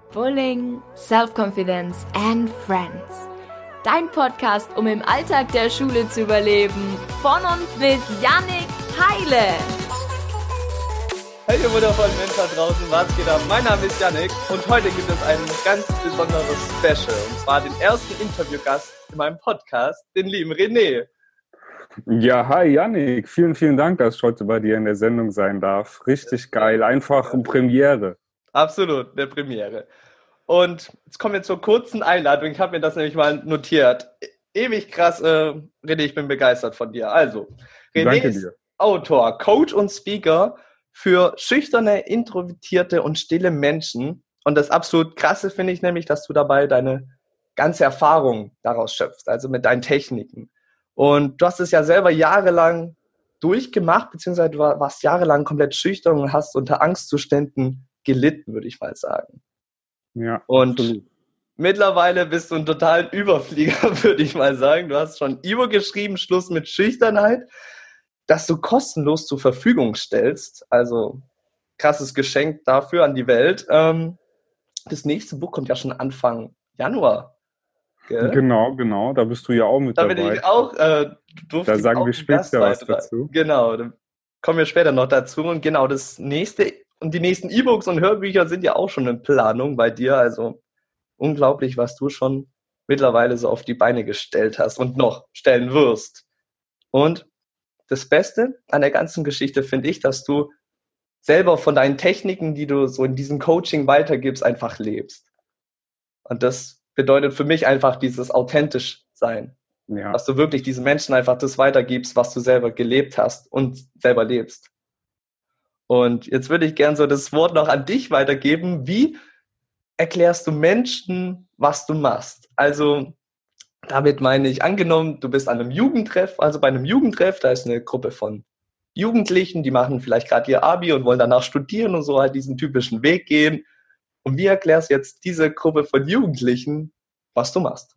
Bullying, Self-Confidence and Friends. Dein Podcast, um im Alltag der Schule zu überleben. Von und mit Yannick Heile. Hey ihr wundervollen Menschen da draußen, was geht ab? Mein Name ist Yannick und heute gibt es ein ganz besonderes Special. Und zwar den ersten Interviewgast in meinem Podcast, den lieben René. Ja, hi Yannick, vielen, vielen Dank, dass ich heute bei dir in der Sendung sein darf. Richtig geil, einfach eine Premiere. Absolut, eine Premiere. Und jetzt kommen wir zur kurzen Einladung. Ich habe mir das nämlich mal notiert. Ewig krass, René, ich bin begeistert von dir. Also, René ist Autor, Coach und Speaker für schüchterne, introvertierte und stille Menschen. Und das absolut Krasse finde ich nämlich, dass du dabei deine ganze Erfahrung daraus schöpfst, also mit deinen Techniken. Und du hast es ja selber jahrelang durchgemacht, beziehungsweise du warst jahrelang komplett schüchtern und hast unter Angstzuständen gelitten, würde ich mal sagen. Ja, und absolut. Mittlerweile bist du ein totaler Überflieger, würde ich mal sagen. Du hast schon E-Book geschrieben, Schluss mit Schüchternheit, das du kostenlos zur Verfügung stellst. Also krasses Geschenk dafür an die Welt. Das nächste Buch kommt ja schon Anfang Januar. Gell? Genau, da bist du ja auch mit dabei. Da bin ich auch, da sagen wir später was dazu. Genau, da kommen wir später noch dazu. Und genau, das nächste und die nächsten E-Books und Hörbücher sind ja auch schon in Planung bei dir. Also unglaublich, was du schon mittlerweile so auf die Beine gestellt hast und noch stellen wirst. Und das Beste an der ganzen Geschichte finde ich, dass du selber von deinen Techniken, die du so in diesem Coaching weitergibst, einfach lebst. Und das bedeutet für mich einfach dieses authentisch sein. Ja. Dass du wirklich diesen Menschen einfach das weitergibst, was du selber gelebt hast und selber lebst. Und jetzt würde ich gerne so das Wort noch an dich weitergeben. Wie erklärst du Menschen, was du machst? Also damit meine ich, angenommen, du bist an einem Jugendtreff, also bei einem Jugendtreff, da ist eine Gruppe von Jugendlichen, die machen vielleicht gerade ihr Abi und wollen danach studieren und so halt diesen typischen Weg gehen. Und wie erklärst du jetzt diese Gruppe von Jugendlichen, was du machst?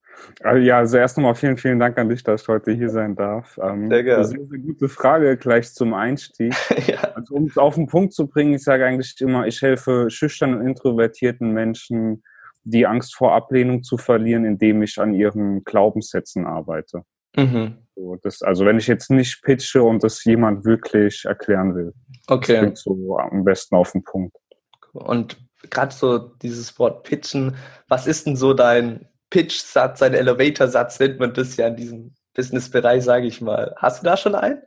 Ja, also erst nochmal vielen, vielen Dank an dich, dass ich heute hier sein darf. Sehr gerne. Sehr, sehr gute Frage gleich zum Einstieg. Ja. Also um es auf den Punkt zu bringen, ich sage eigentlich immer, ich helfe schüchternen und introvertierten Menschen, die Angst vor Ablehnung zu verlieren, indem ich an ihren Glaubenssätzen arbeite. Mhm. So, also wenn ich jetzt nicht pitche und das jemand wirklich erklären will. Okay. Das bringt so am besten auf den Punkt. Und gerade so dieses Wort pitchen, was ist denn so dein Pitch-Satz, ein Elevator-Satz, nennt man das ja in diesem Business-Bereich, sage ich mal. Hast du da schon einen?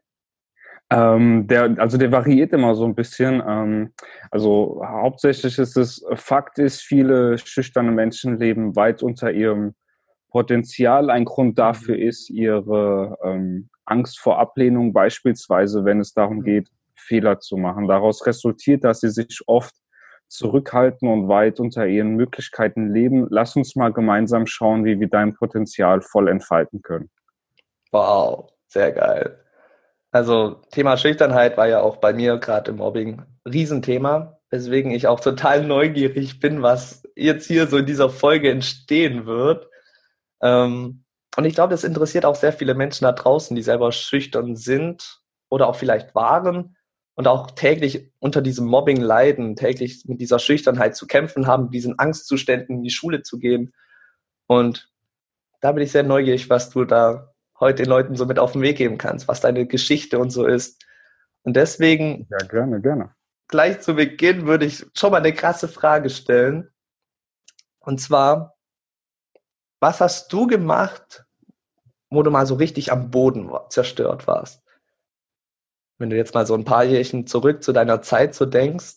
Der variiert immer so ein bisschen. Also hauptsächlich ist es, Fakt ist, viele schüchterne Menschen leben weit unter ihrem Potenzial. Ein Grund dafür ist ihre Angst vor Ablehnung, beispielsweise wenn es darum geht, Fehler zu machen. Daraus resultiert, dass sie sich oft zurückhalten und weit unter ihren Möglichkeiten leben. Lass uns mal gemeinsam schauen, wie wir dein Potenzial voll entfalten können. Wow, sehr geil. Also Thema Schüchternheit war ja auch bei mir gerade im Mobbing ein Riesenthema, weswegen ich auch total neugierig bin, was jetzt hier so in dieser Folge entstehen wird. Und ich glaube, das interessiert auch sehr viele Menschen da draußen, die selber schüchtern sind oder auch vielleicht waren und auch täglich unter diesem Mobbing leiden, täglich mit dieser Schüchternheit zu kämpfen haben, mit diesen Angstzuständen in die Schule zu gehen. Und da bin ich sehr neugierig, was du da heute den Leuten so mit auf den Weg geben kannst, was deine Geschichte und so ist. Und deswegen, ja, gerne. Gleich zu Beginn würde ich schon mal eine krasse Frage stellen. Und zwar, was hast du gemacht, wo du mal so richtig am Boden zerstört warst? Wenn du jetzt mal so ein paar Jährchen zurück zu deiner Zeit so denkst.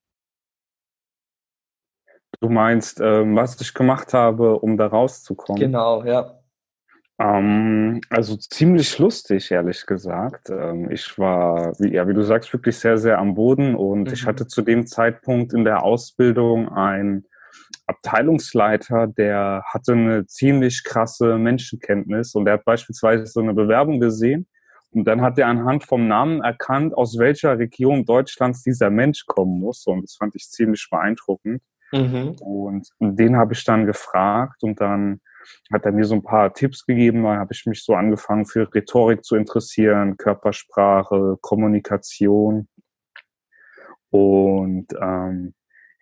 Du meinst, was ich gemacht habe, um da rauszukommen? Genau, ja. Also ziemlich lustig, ehrlich gesagt. Ich war, wie du sagst, wirklich sehr, sehr am Boden und ich hatte zu dem Zeitpunkt in der Ausbildung einen Abteilungsleiter, der hatte eine ziemlich krasse Menschenkenntnis und der hat beispielsweise so eine Bewerbung gesehen und dann hat er anhand vom Namen erkannt, aus welcher Region Deutschlands dieser Mensch kommen muss und das fand ich ziemlich beeindruckend. Und den habe ich dann gefragt und dann hat er mir so ein paar Tipps gegeben. Dann habe ich mich so angefangen für Rhetorik zu interessieren, Körpersprache, Kommunikation. Und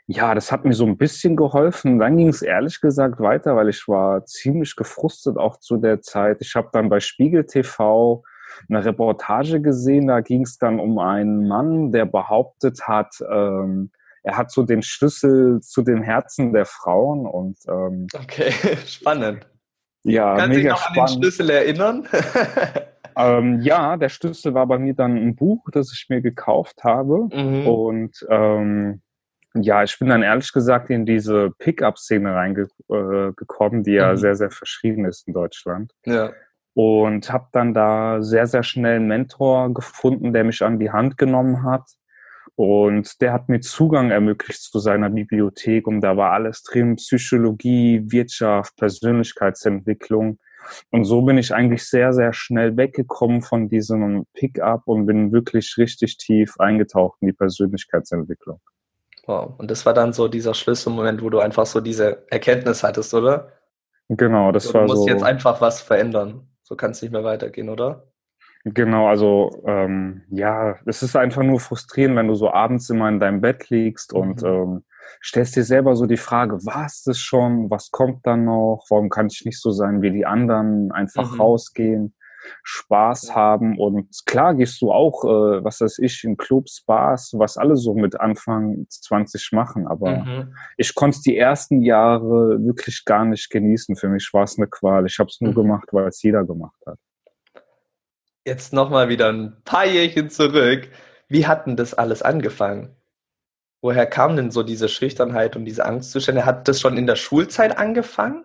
Ja, das hat mir so ein bisschen geholfen. Dann ging es ehrlich gesagt weiter, weil ich war ziemlich gefrustet auch zu der Zeit. Ich habe dann bei Spiegel TV eine Reportage gesehen. Da ging es dann um einen Mann, der behauptet hat, er hat so den Schlüssel zu den Herzen der Frauen und Okay, spannend. ja, Kannst du dich mega noch an den spannend. Schlüssel erinnern? Ja, der Schlüssel war bei mir dann ein Buch, das ich mir gekauft habe. Mhm. Und ja, ich bin dann ehrlich gesagt in diese Pickup-Szene reingekommen, die ja Mhm. sehr, sehr verschieden ist in Deutschland. Ja. Und habe dann da sehr, sehr schnell einen Mentor gefunden, der mich an die Hand genommen hat. Und der hat mir Zugang ermöglicht zu seiner Bibliothek. Und da war alles drin, Psychologie, Wirtschaft, Persönlichkeitsentwicklung. Und so bin ich eigentlich sehr, sehr schnell weggekommen von diesem Pickup und bin wirklich richtig tief eingetaucht in die Persönlichkeitsentwicklung. Wow. Und das war dann so dieser Schlüsselmoment, wo du einfach so diese Erkenntnis hattest, oder? Genau, So, das du war musst jetzt so, einfach was verändern. So kann es nicht mehr weitergehen, oder? genau, also ja, es ist einfach nur frustrierend, wenn du so abends immer in deinem Bett liegst und Mhm. stellst dir selber so die Frage, war es das schon? Was kommt dann noch? Warum kann ich nicht so sein wie die anderen? Einfach Mhm. rausgehen, Spaß Ja. haben und klar gehst du auch, was weiß ich, in Clubs, Bars, was alle so mit Anfang 20 machen, aber Mhm. ich konnte es die ersten Jahre wirklich gar nicht genießen. Für mich war es eine Qual. Ich habe es nur Mhm. gemacht, weil es jeder gemacht hat. Jetzt nochmal wieder ein paar Jährchen zurück. Wie hat denn das alles angefangen? Woher kam denn so diese Schüchternheit und diese Angstzustände? Hat das schon in der Schulzeit angefangen?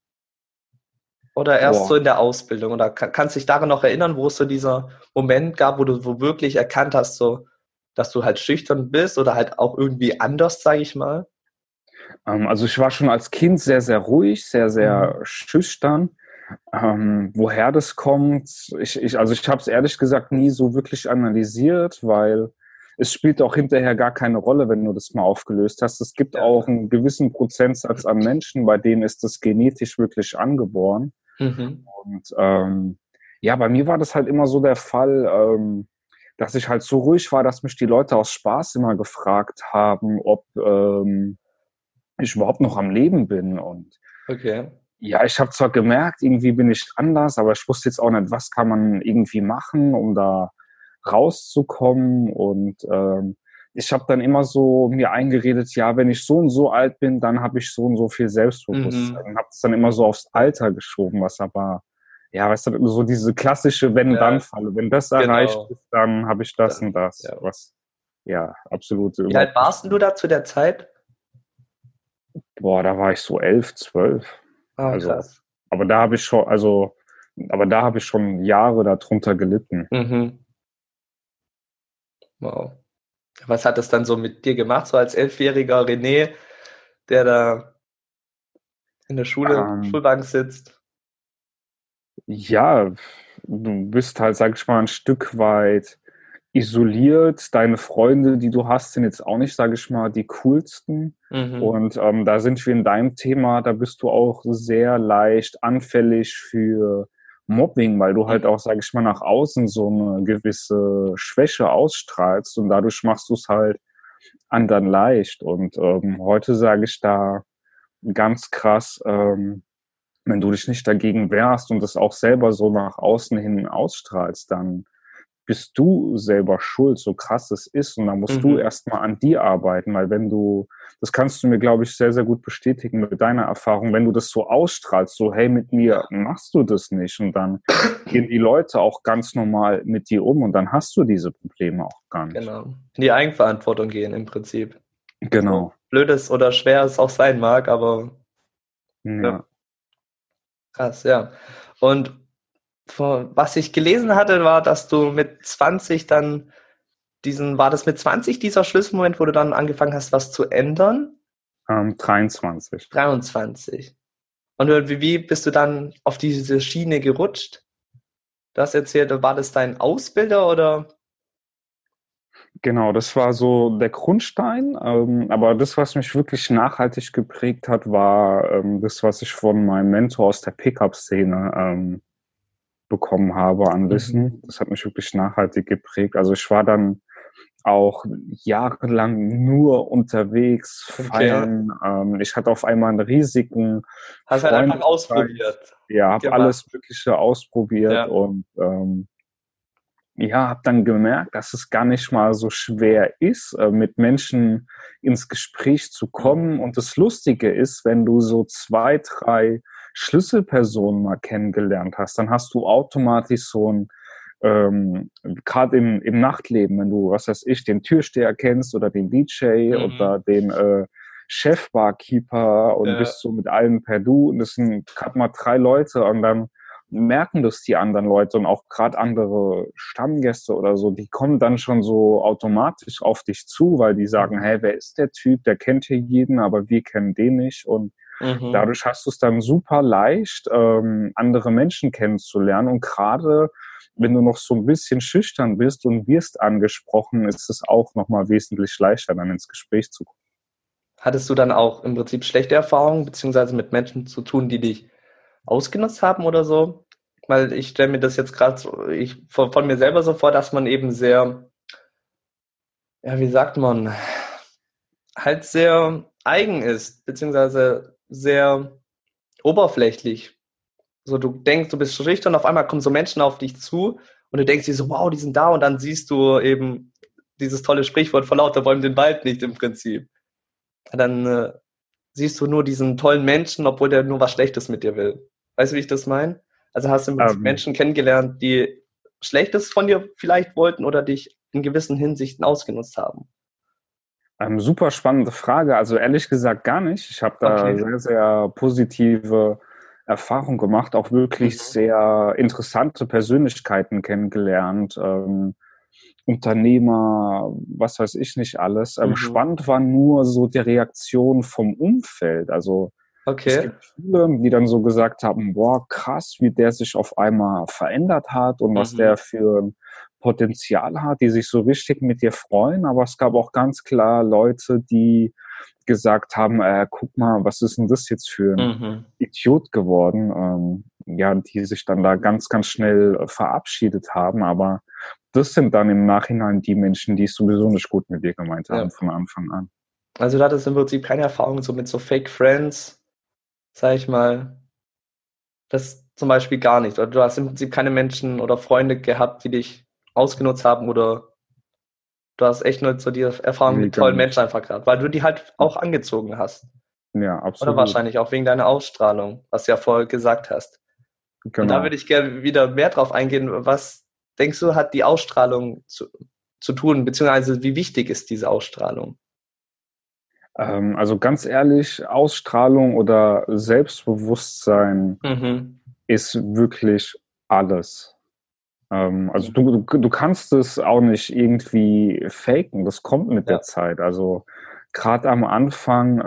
Oder erst so Boah. in der Ausbildung? Oder kannst du dich daran noch erinnern, wo es so dieser Moment gab, wo du wo wirklich erkannt hast, so, dass du halt schüchtern bist oder halt auch irgendwie anders, sage ich mal? Also ich war schon als Kind sehr, sehr ruhig, sehr, sehr Mhm. schüchtern. Woher das kommt, also ich habe es ehrlich gesagt nie so wirklich analysiert, weil es spielt auch hinterher gar keine Rolle, wenn du das mal aufgelöst hast. Es gibt Ja, auch klar. einen gewissen Prozentsatz an Menschen, bei denen ist das genetisch wirklich angeboren. Mhm. Und ja, bei mir war das halt immer so der Fall, dass ich halt so ruhig war, dass mich die Leute aus Spaß immer gefragt haben, ob ich überhaupt noch am Leben bin. Und Okay. ja, ich habe zwar gemerkt, irgendwie bin ich anders, aber ich wusste jetzt auch nicht, was kann man irgendwie machen, um da rauszukommen. Und ich habe dann immer so mir eingeredet, ja, wenn ich so und so alt bin, dann habe ich so und so viel Selbstbewusstsein. Mhm. Und habe es dann immer so aufs Alter geschoben, was aber, ja, weißt du, so diese klassische Ja, Wenn-Dann-Falle. Wenn das erreicht genau. ist, dann habe ich das und Dann, das, ja. was ja absolut Wie alt überhaupt nicht warst denn du stimmt. da zu der Zeit? Boah, da war ich so 11, 12. Ah, Also, krass. aber da habe ich schon, also, aber da habe ich schon Jahre darunter gelitten. Mhm. Wow. Was hat das dann so mit dir gemacht, so als elfjähriger René, der da in der Ähm, Schulbank sitzt? ja, du bist halt, sag ich mal, ein Stück weit isoliert. Deine Freunde, die du hast, sind jetzt auch nicht, sag ich mal, die coolsten. Mhm. Und da sind wir in deinem Thema, da bist du auch sehr leicht anfällig für Mobbing, weil du halt Mhm. auch, sag ich mal, nach außen so eine gewisse Schwäche ausstrahlst und dadurch machst du es halt anderen leicht. Und heute sage ich da ganz krass, wenn du dich nicht dagegen wehrst und es auch selber so nach außen hin ausstrahlst, dann bist du selber schuld, so krass es ist. Und dann musst du Mhm. erstmal an dir arbeiten, weil wenn du, das kannst du mir, glaube ich, sehr, sehr gut bestätigen mit deiner Erfahrung, wenn du das so ausstrahlst, so, hey, mit mir Ja, machst du das nicht. Und dann gehen die Leute auch ganz normal mit dir um und dann hast du diese Probleme auch gar nicht. genau. In die Eigenverantwortung gehen im Prinzip. So Genau. blöd es oder schwer es auch sein mag, aber ja, Ja. krass, ja. Und was ich gelesen hatte, war, dass du mit 20 dann war das mit 20 dieser Schlüsselmoment, wo du dann angefangen hast, was zu ändern? 23. 23. Und wie bist du dann auf diese Schiene gerutscht? Du hast erzählt, war das dein Ausbilder oder? Genau, das war so der Grundstein. Aber das, was mich wirklich nachhaltig geprägt hat, war das, was ich von meinem Mentor aus der Pickup-Szene bekommen habe an Mhm. Wissen. Das hat mich wirklich nachhaltig geprägt. Also ich war dann auch jahrelang nur unterwegs, Okay. feiern. Ich hatte auf einmal einen riesigen Hast halt einfach Freundeskreis. ausprobiert. Ja, habe Gemacht. alles Mögliche ausprobiert Ja. und ja, habe dann gemerkt, dass es gar nicht mal so schwer ist, mit Menschen ins Gespräch zu kommen. Und das Lustige ist, wenn du so 2, 3 Schlüsselpersonen mal kennengelernt hast, dann hast du automatisch so ein, gerade im Nachtleben, wenn du, was weiß ich, den Türsteher kennst oder den DJ oder den Chef-Barkeeper und Ja. bist so mit allen per Du und das sind gerade mal 3 Leute und dann merken das die anderen Leute und auch gerade andere Stammgäste oder so, die kommen dann schon so automatisch auf dich zu, weil die sagen, hey, wer ist der Typ? Der kennt hier jeden, aber wir kennen den nicht. Und dadurch hast du es dann super leicht, andere Menschen kennenzulernen. Und gerade wenn du noch so ein bisschen schüchtern bist und wirst angesprochen, ist es auch nochmal wesentlich leichter, dann ins Gespräch zu kommen. Hattest du dann auch im Prinzip schlechte Erfahrungen, beziehungsweise mit Menschen zu tun, die dich ausgenutzt haben oder so? Weil ich stelle mir das jetzt gerade so, von mir selber so vor, dass man eben sehr, ja, wie sagt man, halt sehr eigen ist, beziehungsweise sehr oberflächlich. So, du denkst, du bist schüchtern, auf einmal kommen so Menschen auf dich zu und du denkst dir so, wow, die sind da und dann siehst du eben dieses tolle Sprichwort vor lauter Bäumen den Wald nicht im Prinzip. Dann siehst du nur diesen tollen Menschen, obwohl der nur was Schlechtes mit dir will. Weißt du, wie ich das meine? Also hast du im Prinzip Menschen kennengelernt, die Schlechtes von dir vielleicht wollten oder dich in gewissen Hinsichten ausgenutzt haben? Super spannende Frage. Also ehrlich gesagt gar nicht. Ich habe da sehr, sehr positive Erfahrungen gemacht, auch wirklich sehr interessante Persönlichkeiten kennengelernt, Unternehmer, was weiß ich nicht alles. Spannend war nur so die Reaktion vom Umfeld. Also es gibt viele, die dann so gesagt haben, boah, krass, wie der sich auf einmal verändert hat und was der für ein Potenzial hat, die sich so richtig mit dir freuen. Aber es gab auch ganz klar Leute, die gesagt haben, guck mal, was ist denn das jetzt für ein Idiot geworden? Ja, die sich dann da ganz, ganz schnell verabschiedet haben. Aber das sind dann im Nachhinein die Menschen, die es sowieso nicht gut mit dir gemeint haben von Anfang an. Also du hattest im Prinzip keine Erfahrung so mit so Fake Friends, sag ich mal, das zum Beispiel gar nicht. Oder du hast im Prinzip keine Menschen oder Freunde gehabt, die dich ausgenutzt haben oder du hast echt nur so die Erfahrung mit tollen Menschen einfach gehabt, weil du die halt auch angezogen hast. Ja, absolut. Oder wahrscheinlich auch wegen deiner Ausstrahlung, was du ja vorher gesagt hast. Genau. Und da würde ich gerne wieder mehr drauf eingehen. Was denkst du, hat die Ausstrahlung zu tun, beziehungsweise wie wichtig ist diese Ausstrahlung? Also ganz ehrlich, Ausstrahlung oder Selbstbewusstsein ist wirklich alles. Also du kannst es auch nicht irgendwie faken, das kommt mit der Zeit. Also gerade am Anfang,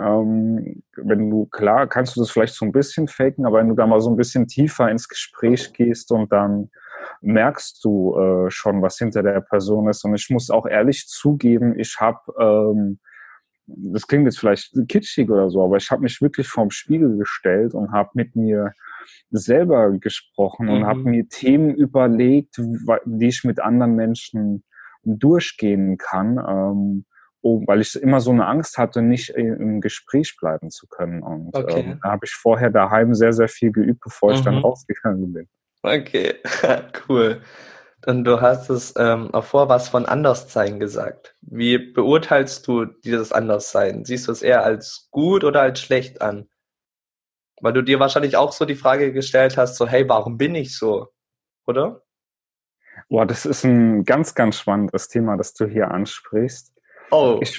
klar, kannst du das vielleicht so ein bisschen faken, aber wenn du da mal so ein bisschen tiefer ins Gespräch gehst und dann merkst du schon, was hinter der Person ist. Und ich muss auch ehrlich zugeben, ich habe das klingt jetzt vielleicht kitschig oder so, aber ich habe mich wirklich vorm Spiegel gestellt und habe mit mir selber gesprochen und habe mir Themen überlegt, die ich mit anderen Menschen durchgehen kann, weil ich immer so eine Angst hatte, nicht im Gespräch bleiben zu können. Und da habe ich vorher daheim sehr, sehr viel geübt, bevor ich dann rausgegangen bin. Okay, cool. Und du hast es auch vor was von Anderssein gesagt. Wie beurteilst du dieses Anderssein? Siehst du es eher als gut oder als schlecht an? Weil du dir wahrscheinlich auch so die Frage gestellt hast, so hey, warum bin ich so? Oder? Boah, das ist ein ganz, ganz spannendes Thema, das du hier ansprichst. Oh. Ich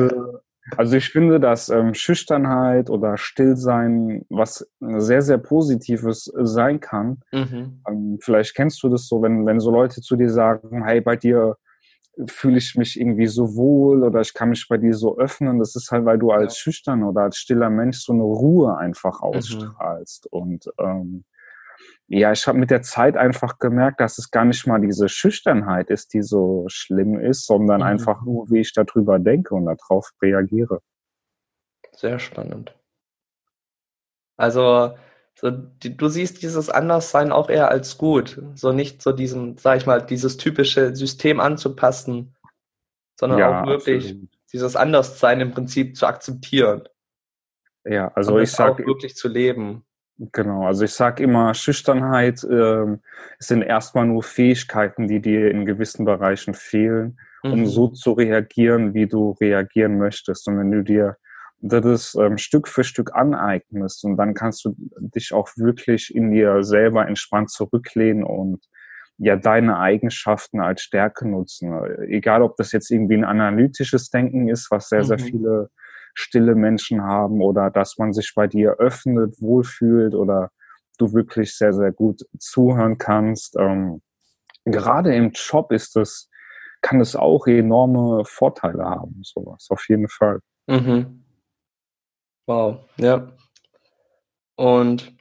finde, dass Schüchternheit oder Stillsein was sehr, sehr Positives sein kann. Vielleicht kennst du das so, wenn so Leute zu dir sagen, hey, bei dir fühle ich mich irgendwie so wohl oder ich kann mich bei dir so öffnen. Das ist halt, weil du als schüchtern oder als stiller Mensch so eine Ruhe einfach ausstrahlst. Und ich habe mit der Zeit einfach gemerkt, dass es gar nicht mal diese Schüchternheit ist, die so schlimm ist, sondern einfach nur, wie ich darüber denke und darauf reagiere. Sehr spannend. Also du siehst dieses Anderssein auch eher als gut, so nicht so diesem, sag ich mal, dieses typische System anzupassen, sondern auch Ja, wirklich absolut. dieses Anderssein im Prinzip zu akzeptieren Ja, und also ich das auch sage, wirklich zu leben. genau, also ich sage immer, Schüchternheit sind erstmal nur Fähigkeiten, die dir in gewissen Bereichen fehlen, um so Mhm. zu reagieren, wie du reagieren möchtest. Und wenn du dir das Stück für Stück aneignest und dann kannst du dich auch wirklich in dir selber entspannt zurücklehnen und ja deine Eigenschaften als Stärke nutzen. Egal, ob das jetzt irgendwie ein analytisches Denken ist, was sehr, sehr Mhm. viele stille Menschen haben oder dass man sich bei dir öffnet, wohlfühlt oder du wirklich sehr, sehr gut zuhören kannst. Gerade im Job kann es auch enorme Vorteile haben, sowas, auf jeden Fall. Mhm. Wow, ja. Und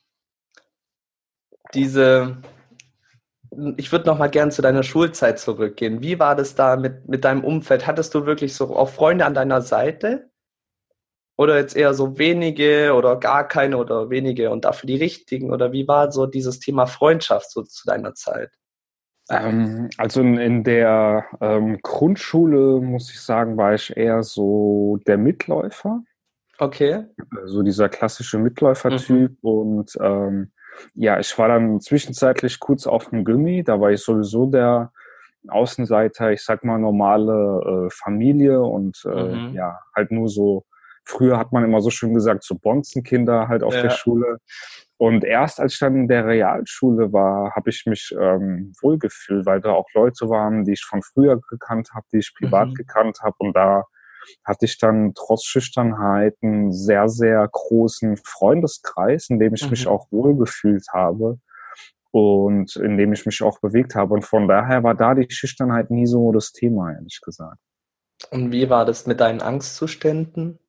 diese, ich würde noch mal gern zu deiner Schulzeit zurückgehen. Wie war das da mit deinem Umfeld? Hattest du wirklich so auch Freunde an deiner Seite? Oder jetzt eher so wenige oder gar keine oder wenige und dafür die richtigen? Oder wie war so dieses Thema Freundschaft so zu deiner Zeit? Also in der Grundschule, muss ich sagen, war ich eher so der Mitläufer. Okay. So dieser klassische Mitläufertyp Mhm. und ja, ich war dann zwischenzeitlich kurz auf dem Gymi, da war ich sowieso der Außenseiter, ich sag mal normale Familie und Mhm. ja, halt nur so, früher hat man immer so schön gesagt, so Bonzenkinder halt auf der Ja. Schule. Und erst als ich dann in der Realschule war, habe ich mich wohlgefühlt, weil da auch Leute waren, die ich von früher gekannt habe, die ich privat Mhm. gekannt habe und da hatte ich dann trotz Schüchternheit einen sehr, sehr großen Freundeskreis, in dem ich mich Mhm. auch wohlgefühlt habe und in dem ich mich auch bewegt habe. Und von daher war da die Schüchternheit nie so das Thema, ehrlich gesagt. Und wie war das mit deinen Angstzuständen?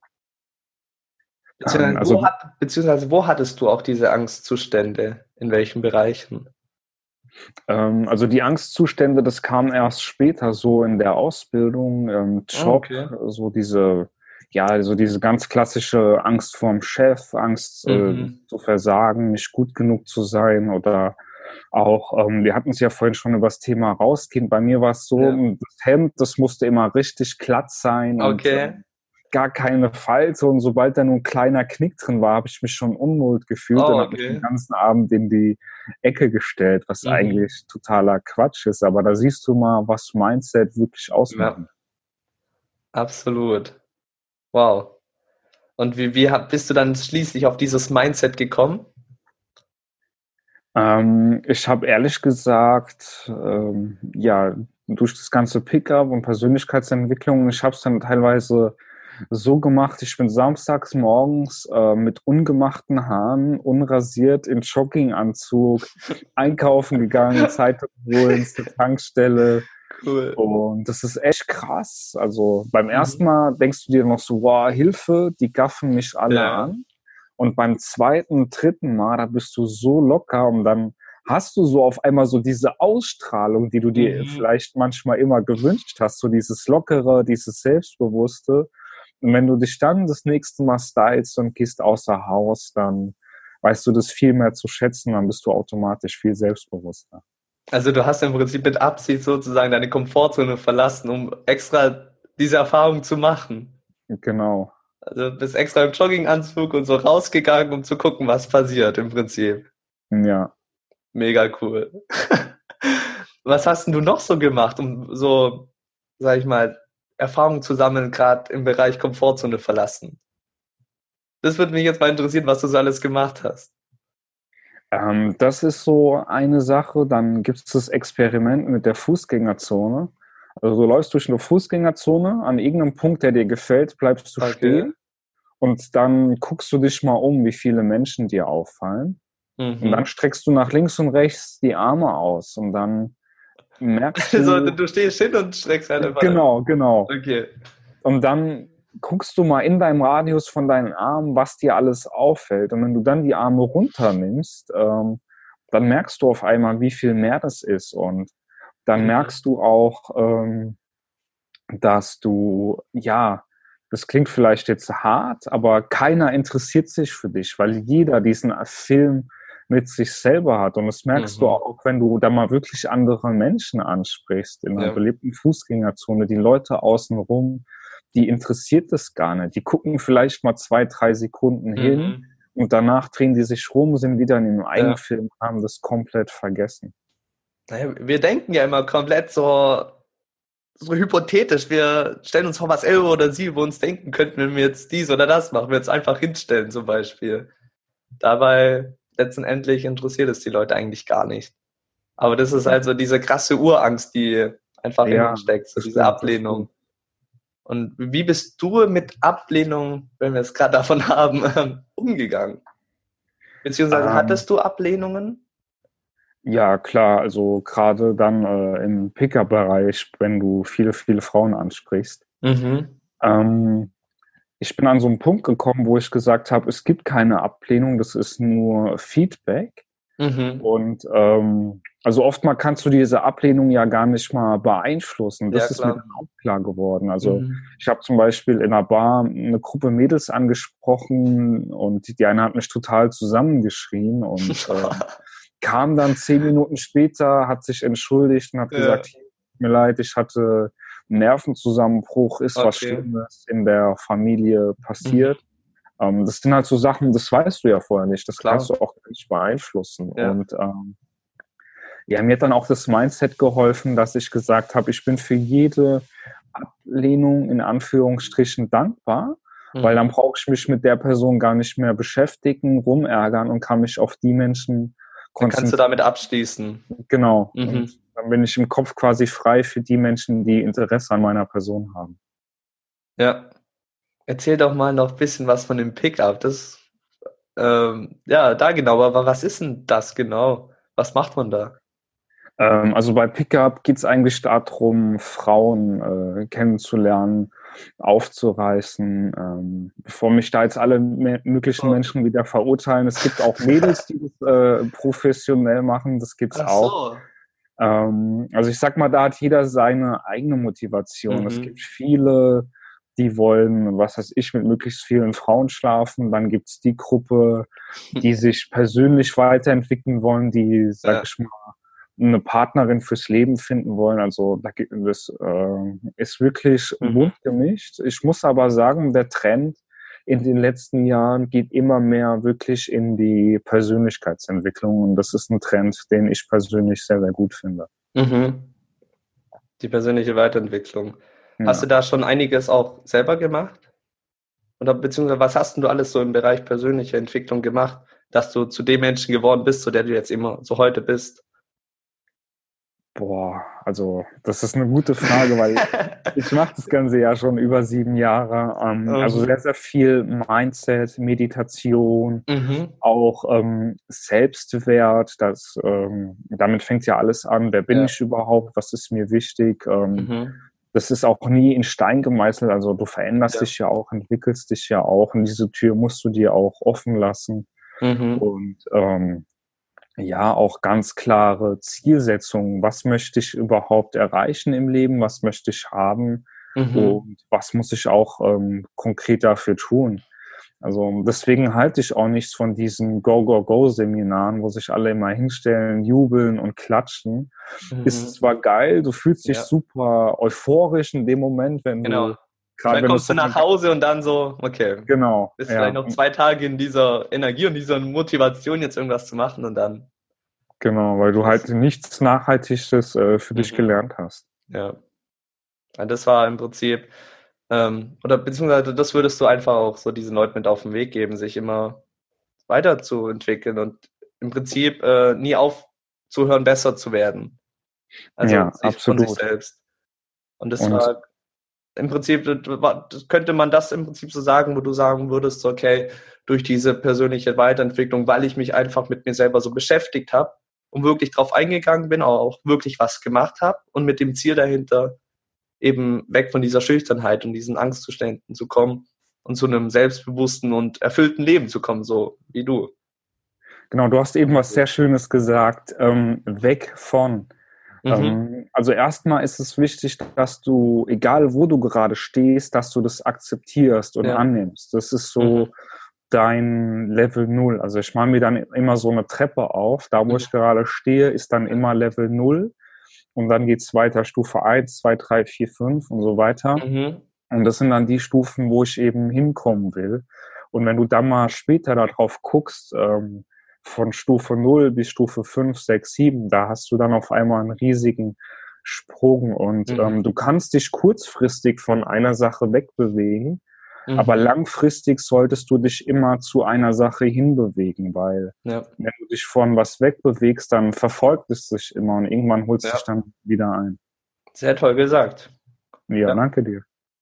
Also Beziehungsweise wo hattest du auch diese Angstzustände? In welchen Bereichen? Also die Angstzustände, das kam erst später so in der Ausbildung, Job, Okay. so ja, so diese ganz klassische Angst vorm Chef, Angst Mhm. zu versagen, nicht gut genug zu sein oder auch, wir hatten es ja vorhin schon über das Thema rausgehen. Bei mir war es so, Ja. das Hemd, das musste immer richtig glatt sein und Okay. gar keine Falte. Und sobald da nur ein kleiner Knick drin war, habe ich mich schon unwohl gefühlt und Oh, habe mich den okay. ganzen Abend in die Ecke gestellt, was Mhm. eigentlich totaler Quatsch ist. Aber da siehst du mal, was Mindset wirklich Ja, ausmachen. absolut. Wow. Und bist du dann schließlich auf dieses Mindset gekommen? Ich habe ehrlich gesagt, ja, durch das ganze Pickup und Persönlichkeitsentwicklung, ich habe es dann teilweise so gemacht, ich bin samstags morgens mit ungemachten Haaren, unrasiert, in Jogginganzug einkaufen gegangen, Zeitung holen zur Tankstelle. Cool. Und das ist echt krass. Also beim ersten Mhm. Mal denkst du dir noch so, wow, Hilfe, die gaffen mich alle Ja. an. Und beim zweiten, dritten Mal, da bist du so locker und dann hast du so auf einmal so diese Ausstrahlung, die du dir Mhm. vielleicht manchmal immer gewünscht hast, so dieses Lockere, dieses Selbstbewusste. Und wenn du dich dann das nächste Mal stylst und gehst außer Haus, dann weißt du das viel mehr zu schätzen, dann bist du automatisch viel selbstbewusster. Also du hast im Prinzip mit Absicht sozusagen deine Komfortzone verlassen, um extra diese Erfahrung zu machen. Genau. Also bist extra im Jogginganzug und so rausgegangen, um zu gucken, was passiert im Prinzip. Ja. Mega cool. Was hast denn du noch so gemacht, um so, sag ich mal, Erfahrungen zu sammeln, gerade im Bereich Komfortzone verlassen? Das würde mich jetzt mal interessieren, was du so alles gemacht hast. Das ist so eine Sache. Dann gibt es das Experiment mit der Fußgängerzone. Also du läufst durch eine Fußgängerzone, an irgendeinem Punkt, der dir gefällt, bleibst du Okay. stehen und dann guckst du dich mal um, wie viele Menschen dir auffallen. Und dann Mhm. streckst du nach links und rechts die Arme aus und dann merkst Also du, du stehst hin und streckst halt einfach. genau, genau. Okay. Und dann guckst du mal in deinem Radius von deinen Armen, was dir alles auffällt. Und wenn du dann die Arme runternimmst, dann merkst du auf einmal, wie viel mehr das ist. Und dann Mhm. merkst du auch, dass du, ja, das klingt vielleicht jetzt hart, aber keiner interessiert sich für dich, weil jeder diesen Film mit sich selber hat. Und das merkst du auch, wenn du da mal wirklich andere Menschen ansprichst, in einer belebten Fußgängerzone, die Leute außenrum, die interessiert es gar nicht. Die gucken vielleicht mal 2, 3 Sekunden hin und danach drehen die sich rum, sind wieder in dem eigenen Film, haben das komplett vergessen. Naja, wir denken ja immer komplett so hypothetisch. Wir stellen uns vor, was er oder sie über uns denken könnten, wenn wir jetzt dies oder das machen, wir jetzt einfach hinstellen zum Beispiel. Dabei letztendlich interessiert es die Leute eigentlich gar nicht. Aber das ist also diese krasse Urangst, die einfach in uns steckt, so diese Ablehnung. Und wie bist du mit Ablehnung, wenn wir es gerade davon haben, umgegangen? Beziehungsweise hattest du Ablehnungen? Ja, klar, also gerade dann im Pickup-Bereich, wenn du viele, viele Frauen ansprichst. Ich bin an so einen Punkt gekommen, wo ich gesagt habe, es gibt keine Ablehnung, das ist nur Feedback. Und also oftmals kannst du diese Ablehnung ja gar nicht mal beeinflussen. Das ist mir dann auch klar geworden. Also ich habe zum Beispiel in einer Bar eine Gruppe Mädels angesprochen und die eine hat mich total zusammengeschrien und kam dann 10 Minuten später, hat sich entschuldigt und hat gesagt, tut mir leid, ich hatte einen Nervenzusammenbruch, ist was Schlimmes in der Familie passiert. Das sind halt so Sachen, das weißt du ja vorher nicht, das kannst du auch nicht beeinflussen. Und mir hat dann auch das Mindset geholfen, dass ich gesagt habe, ich bin für jede Ablehnung in Anführungsstrichen dankbar, weil dann brauche ich mich mit der Person gar nicht mehr beschäftigen, rumärgern und kann mich auf die Menschen konzentrieren. Dann kannst du damit abschließen. Genau. Und dann bin ich im Kopf quasi frei für die Menschen, die Interesse an meiner Person haben. Ja. Erzähl doch mal noch ein bisschen was von dem Pickup. Das, da genau, aber was ist denn das genau? Was macht man da? Also bei Pickup geht es eigentlich darum, Frauen kennenzulernen, aufzureißen. Bevor mich da jetzt alle möglichen Menschen wieder verurteilen, es gibt auch Mädels, die das professionell machen, das gibt's auch. Also ich sag mal, da hat jeder seine eigene Motivation. Es gibt viele, die wollen, was weiß ich, mit möglichst vielen Frauen schlafen. Dann gibt's die Gruppe, die sich persönlich weiterentwickeln wollen, die, sag ich mal, eine Partnerin fürs Leben finden wollen. Also das ist wirklich bunt gemischt. Ich muss aber sagen, der Trend in den letzten Jahren geht immer mehr wirklich in die Persönlichkeitsentwicklung. Und das ist ein Trend, den ich persönlich sehr, sehr gut finde. Die persönliche Weiterentwicklung. Hast du da schon einiges auch selber gemacht? Oder beziehungsweise was hast denn du alles so im Bereich persönliche Entwicklung gemacht, dass du zu dem Menschen geworden bist, zu der du jetzt immer so heute bist? Boah, also das ist eine gute Frage, weil ich mache das Ganze ja schon über 7 Jahre. Also sehr, sehr viel Mindset, Meditation, auch Selbstwert. Damit fängt ja alles an. Wer bin ich überhaupt? Was ist mir wichtig? Das ist auch nie in Stein gemeißelt. Also du veränderst dich ja auch, entwickelst dich ja auch. Und diese Tür musst du dir auch offen lassen. Und auch ganz klare Zielsetzungen. Was möchte ich überhaupt erreichen im Leben? Was möchte ich haben? Und was muss ich auch konkret dafür tun? Also deswegen halte ich auch nichts von diesen Go-Go-Go-Seminaren, wo sich alle immer hinstellen, jubeln und klatschen. Ist zwar geil, du fühlst dich super euphorisch in dem Moment, wenn du dann kommst du nach Hause und dann so, okay, bist vielleicht noch 2 Tage in dieser Energie und dieser Motivation, jetzt irgendwas zu machen und dann. Genau, weil du halt nichts Nachhaltiges für dich gelernt hast. Ja, das war im Prinzip, oder beziehungsweise das würdest du einfach auch so diesen Leuten mit auf den Weg geben, sich immer weiterzuentwickeln und im Prinzip nie aufzuhören, besser zu werden. Also absolut. von sich selbst. Und das war im Prinzip, könnte man das im Prinzip so sagen, wo du sagen würdest, okay, durch diese persönliche Weiterentwicklung, weil ich mich einfach mit mir selber so beschäftigt habe und wirklich drauf eingegangen bin, auch wirklich was gemacht habe und mit dem Ziel dahinter eben weg von dieser Schüchternheit und diesen Angstzuständen zu kommen und zu einem selbstbewussten und erfüllten Leben zu kommen, so wie du. Genau, du hast eben was sehr Schönes gesagt, weg von. Also erstmal ist es wichtig, dass du, egal wo du gerade stehst, dass du das akzeptierst und annimmst. Das ist so dein Level 0. Also ich mache mir dann immer so eine Treppe auf. Da, wo ich gerade stehe, ist dann immer Level 0. Und dann geht's weiter, Stufe 1, 2, 3, 4, 5 und so weiter. Mhm. Und das sind dann die Stufen, wo ich eben hinkommen will. Und wenn du dann mal später darauf guckst, von Stufe 0 bis Stufe 5, 6, 7, da hast du dann auf einmal einen riesigen Sprung. Und du kannst dich kurzfristig von einer Sache wegbewegen, aber langfristig solltest du dich immer zu einer Sache hinbewegen, weil wenn du dich von was wegbewegst, dann verfolgt es sich immer und irgendwann holst du dich dann wieder ein. Sehr toll gesagt. Ja, danke dir.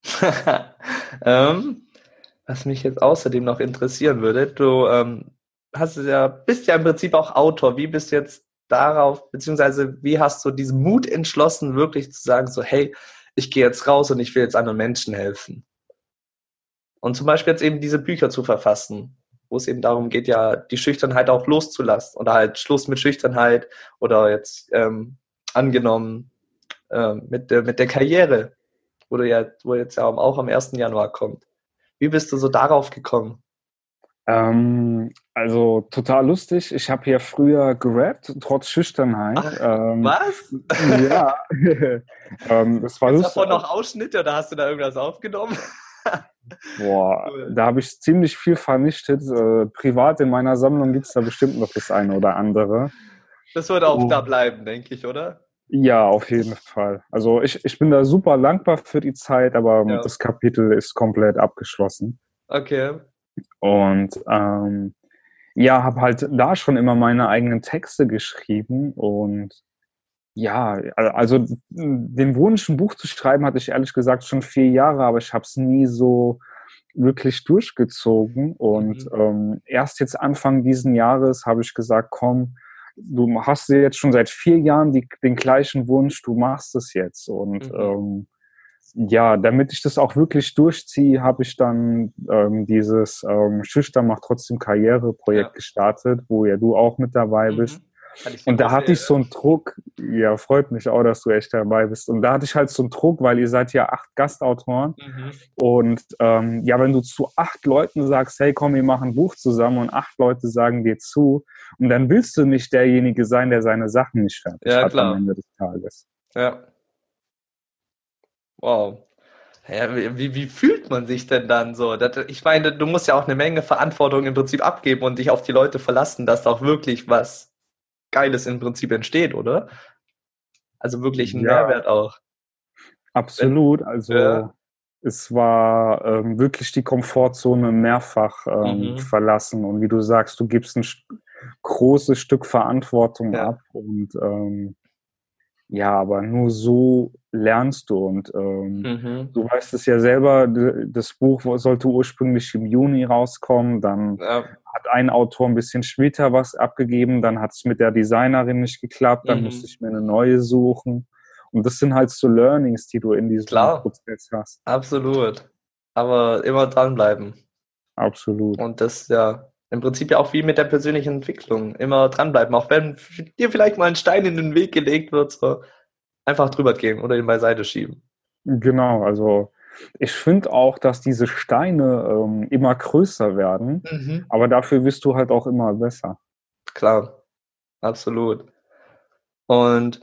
Was mich jetzt außerdem noch interessieren würde, du bist ja im Prinzip auch Autor. Wie bist du jetzt darauf, beziehungsweise wie hast du diesen Mut entschlossen, wirklich zu sagen, so, hey, ich gehe jetzt raus und ich will jetzt anderen Menschen helfen? Und zum Beispiel jetzt eben diese Bücher zu verfassen, wo es eben darum geht, ja, die Schüchternheit auch loszulassen oder halt Schluss mit Schüchternheit oder jetzt angenommen mit der Karriere, wo jetzt ja auch am 1. Januar kommt. Wie bist du so darauf gekommen? Also total lustig. Ich habe hier früher gerappt, trotz Schüchternheit. Was? Ja. Das war lustig. lustig. Davon noch Ausschnitte oder hast du da irgendwas aufgenommen? Boah, da habe ich ziemlich viel vernichtet. Privat in meiner Sammlung gibt es da bestimmt noch das eine oder andere. Das wird auch da bleiben, denke ich, oder? Ja, auf jeden Fall. Also ich bin da super dankbar für die Zeit, aber das Kapitel ist komplett abgeschlossen. Okay. Und habe halt da schon immer meine eigenen Texte geschrieben und ja, also den Wunsch, ein Buch zu schreiben, hatte ich ehrlich gesagt schon 4 Jahre, aber ich habe es nie so wirklich durchgezogen. Und erst jetzt Anfang diesen Jahres habe ich gesagt, komm, du hast jetzt schon seit 4 Jahren den gleichen Wunsch, du machst es jetzt. Und damit ich das auch wirklich durchziehe, habe ich dann dieses Schüchtern macht trotzdem Karriere-Projekt gestartet, wo ja du auch mit dabei bist. Und da hatte ich so einen Druck, ja, freut mich auch, dass du echt dabei bist. Und da hatte ich halt so einen Druck, weil ihr seid ja 8 Gastautoren. Und wenn du zu 8 Leuten sagst, hey, komm, wir machen ein Buch zusammen und 8 Leute sagen dir zu, und dann willst du nicht derjenige sein, der seine Sachen nicht fertig hat am Ende des Tages. Ja. Wow. Ja, wie fühlt man sich denn dann so? Ich meine, du musst ja auch eine Menge Verantwortung im Prinzip abgeben und dich auf die Leute verlassen, dass da auch wirklich was Geiles im Prinzip entsteht, oder? Also wirklich ein Mehrwert auch. Absolut. Es war wirklich die Komfortzone mehrfach verlassen. Und wie du sagst, du gibst ein großes Stück Verantwortung ab. Und aber nur so lernst du. Und du weißt es ja selber, das Buch sollte ursprünglich im Juni rauskommen. Dann hat ein Autor ein bisschen später was abgegeben. Dann hat es mit der Designerin nicht geklappt. Dann musste ich mir eine neue suchen. Und das sind halt so Learnings, die du in diesem Prozess hast. Absolut. Aber immer dranbleiben. Absolut. Und das im Prinzip ja auch wie mit der persönlichen Entwicklung. Immer dranbleiben. Auch wenn dir vielleicht mal ein Stein in den Weg gelegt wird, so einfach drüber gehen oder ihn beiseite schieben. Genau, also ich finde auch, dass diese Steine immer größer werden, aber dafür wirst du halt auch immer besser. Klar, absolut. Und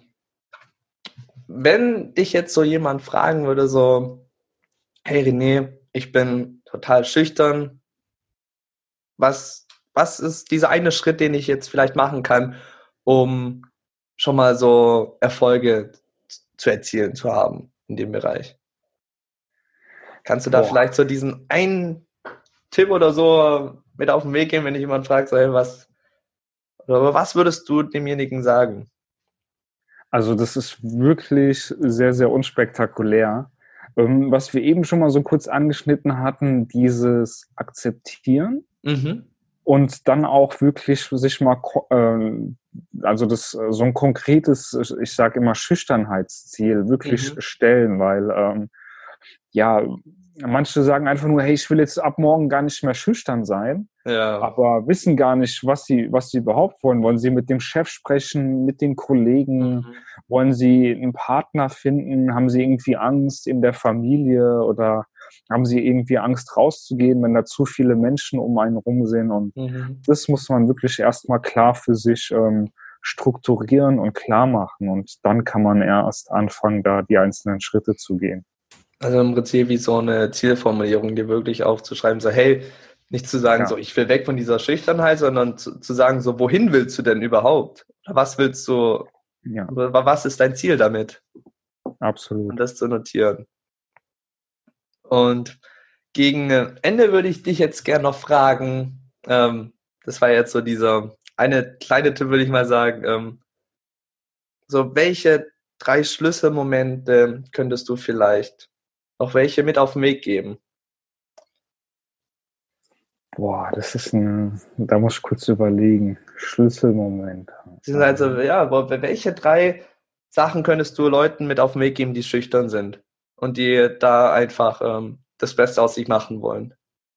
wenn dich jetzt so jemand fragen würde, so, hey René, ich bin total schüchtern, was ist dieser eine Schritt, den ich jetzt vielleicht machen kann, um schon mal so Erfolge zu erzielen, zu haben in dem Bereich? Kannst du da vielleicht so diesen einen Tipp oder so mit auf den Weg geben, wenn dich jemand fragt, so, hey, was würdest du demjenigen sagen? Also das ist wirklich sehr, sehr unspektakulär. Was wir eben schon mal so kurz angeschnitten hatten, dieses Akzeptieren und dann auch wirklich sich mal, so ein konkretes, ich sage immer Schüchternheitsziel wirklich stellen, weil manche sagen einfach nur, hey, ich will jetzt ab morgen gar nicht mehr schüchtern sein, aber wissen gar nicht, was sie überhaupt wollen. Wollen sie mit dem Chef sprechen, mit den Kollegen? Wollen sie einen Partner finden? Haben sie irgendwie Angst in der Familie? Oder haben sie irgendwie Angst rauszugehen, wenn da zu viele Menschen um einen rum sind. Und das muss man wirklich erstmal klar für sich strukturieren und klar machen. Und dann kann man erst anfangen, da die einzelnen Schritte zu gehen. Also im Prinzip wie so eine Zielformulierung, dir wirklich aufzuschreiben, so hey, nicht zu sagen, so ich will weg von dieser Schüchternheit, sondern zu sagen, so wohin willst du denn überhaupt? Oder was willst du, was ist dein Ziel damit? Absolut. Und das zu notieren. Und gegen Ende würde ich dich jetzt gerne noch fragen, das war jetzt so dieser eine kleine Tipp, würde ich mal sagen, so welche 3 Schlüsselmomente könntest du vielleicht noch welche mit auf den Weg geben? Boah, da muss ich kurz überlegen. Schlüsselmoment. Also, ja, welche 3 Sachen könntest du Leuten mit auf den Weg geben, die schüchtern sind und die da einfach das Beste aus sich machen wollen?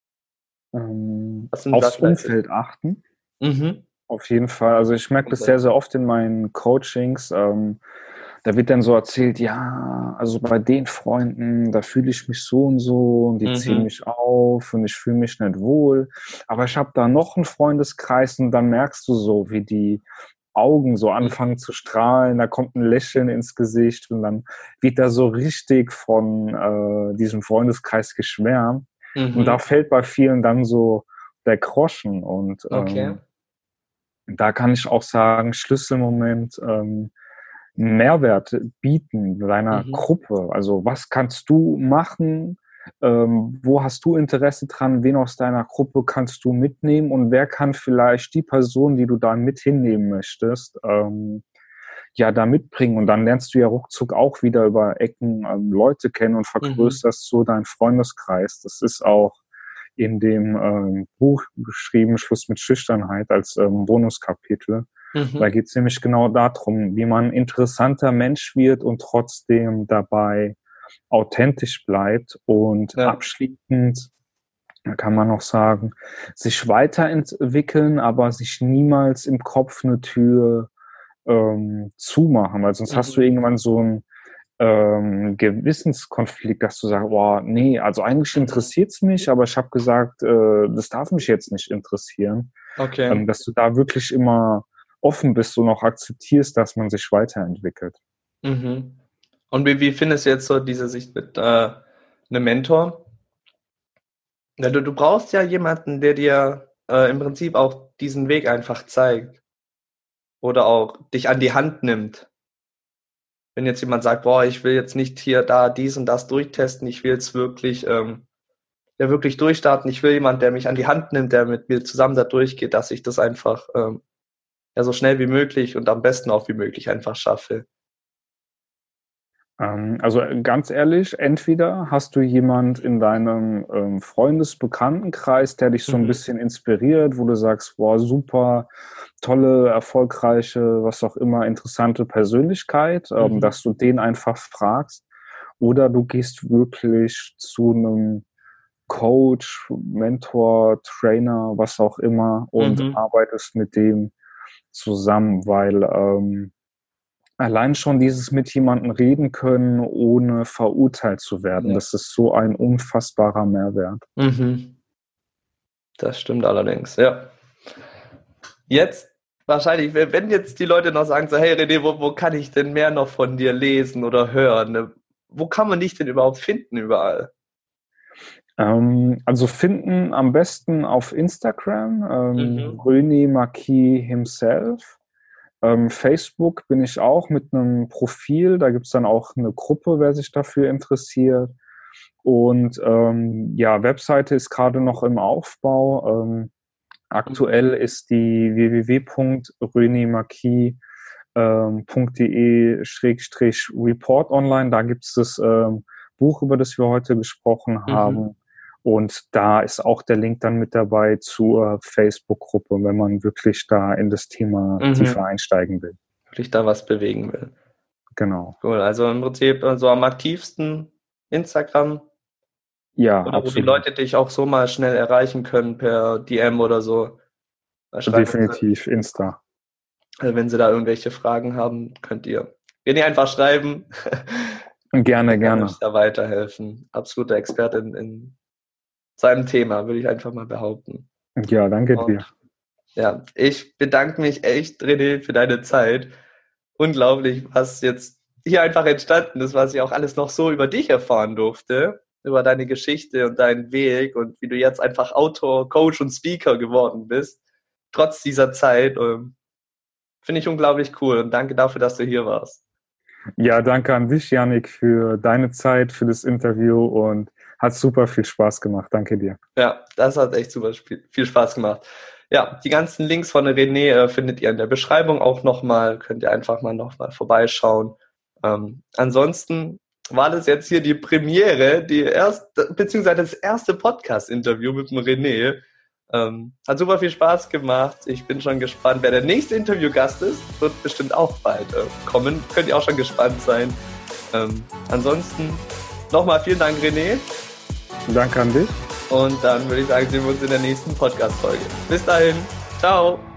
Aufs Umfeld achten. Auf jeden Fall. Also ich merke das sehr, sehr oft in meinen Coachings. Da wird dann so erzählt, ja, also bei den Freunden, da fühle ich mich so und so und die ziehen mich auf und ich fühle mich nicht wohl. Aber ich habe da noch einen Freundeskreis und dann merkst du so, wie die Augen so anfangen zu strahlen, da kommt ein Lächeln ins Gesicht und dann wird da so richtig von diesem Freundeskreis geschwärmt. Und da fällt bei vielen dann so der Groschen und da kann ich auch sagen, Schlüsselmoment, Mehrwert bieten deiner Gruppe. Also was kannst du machen? Wo hast du Interesse dran? Wen aus deiner Gruppe kannst du mitnehmen? Und wer kann vielleicht die Person, die du da mit hinnehmen möchtest, da mitbringen? Und dann lernst du ja ruckzuck auch wieder über Ecken Leute kennen und vergrößerst so deinen Freundeskreis. Das ist auch in dem Buch beschrieben, Schluss mit Schüchternheit, als Bonuskapitel. Da geht es nämlich genau darum, wie man ein interessanter Mensch wird und trotzdem dabei authentisch bleibt und abschließend, da kann man noch sagen, sich weiterentwickeln, aber sich niemals im Kopf eine Tür zumachen, weil sonst hast du irgendwann so einen Gewissenskonflikt, dass du sagst, boah, nee, also eigentlich interessiert es mich, aber ich habe gesagt, das darf mich jetzt nicht interessieren. Dass du da wirklich immer offen bist und auch akzeptierst, dass man sich weiterentwickelt. Und wie findest du jetzt so diese Sicht mit einem Mentor? Ja, du brauchst ja jemanden, der dir im Prinzip auch diesen Weg einfach zeigt oder auch dich an die Hand nimmt. Wenn jetzt jemand sagt, boah, ich will jetzt nicht hier, da, dies und das durchtesten, ich will jetzt wirklich, wirklich durchstarten, ich will jemanden, der mich an die Hand nimmt, der mit mir zusammen da durchgeht, dass ich das einfach so schnell wie möglich und am besten auch wie möglich einfach schaffe. Also ganz ehrlich, entweder hast du jemand in deinem Freundesbekanntenkreis, der dich so ein bisschen inspiriert, wo du sagst, boah, super, tolle, erfolgreiche, was auch immer, interessante Persönlichkeit, dass du den einfach fragst. Oder du gehst wirklich zu einem Coach, Mentor, Trainer, was auch immer und arbeitest mit dem zusammen, weil allein schon dieses mit jemandem reden können, ohne verurteilt zu werden, das ist so ein unfassbarer Mehrwert. Das stimmt allerdings, ja. Jetzt wahrscheinlich, wenn jetzt die Leute noch sagen, so hey René, wo kann ich denn mehr noch von dir lesen oder hören? Ne? Wo kann man dich denn überhaupt finden überall? Also finden am besten auf Instagram, René Marquis himself. Facebook bin ich auch mit einem Profil, da gibt es dann auch eine Gruppe, wer sich dafür interessiert. Und Webseite ist gerade noch im Aufbau. Aktuell ist die www.renémarquis.de/report online. Da gibt es das Buch, über das wir heute gesprochen haben. Und da ist auch der Link dann mit dabei zur Facebook-Gruppe, wenn man wirklich da in das Thema tiefer einsteigen will. Wirklich da was bewegen will. Genau. Cool, also im Prinzip so am aktivsten Instagram. Ja, oder absolut. wo die Leute dich auch so mal schnell erreichen können per DM oder so. Definitiv Insta. Also wenn sie da irgendwelche Fragen haben, könnt ihr einfach schreiben. Gerne, Kann gerne. uns da weiterhelfen. Absoluter Experte in seinem Thema, würde ich einfach mal behaupten. Ja, danke dir. Und ja, ich bedanke mich echt, René, für deine Zeit. Unglaublich, was jetzt hier einfach entstanden ist, was ich auch alles noch so über dich erfahren durfte, über deine Geschichte und deinen Weg und wie du jetzt einfach Autor, Coach und Speaker geworden bist, trotz dieser Zeit. Finde ich unglaublich cool und danke dafür, dass du hier warst. Ja, danke an dich, Yannick, für deine Zeit, für das Interview und hat super viel Spaß gemacht. Danke dir. Ja, das hat echt super viel Spaß gemacht. Ja, die ganzen Links von René findet ihr in der Beschreibung auch nochmal. Könnt ihr einfach mal nochmal vorbeischauen. Ansonsten war das jetzt hier die Premiere, beziehungsweise das erste Podcast-Interview mit dem René. Hat super viel Spaß gemacht. Ich bin schon gespannt, wer der nächste Interviewgast ist. Wird bestimmt auch bald kommen. Könnt ihr auch schon gespannt sein. Ansonsten nochmal vielen Dank, René. Danke an dich. Und dann würde ich sagen, sehen wir uns in der nächsten Podcast-Folge. Bis dahin. Ciao.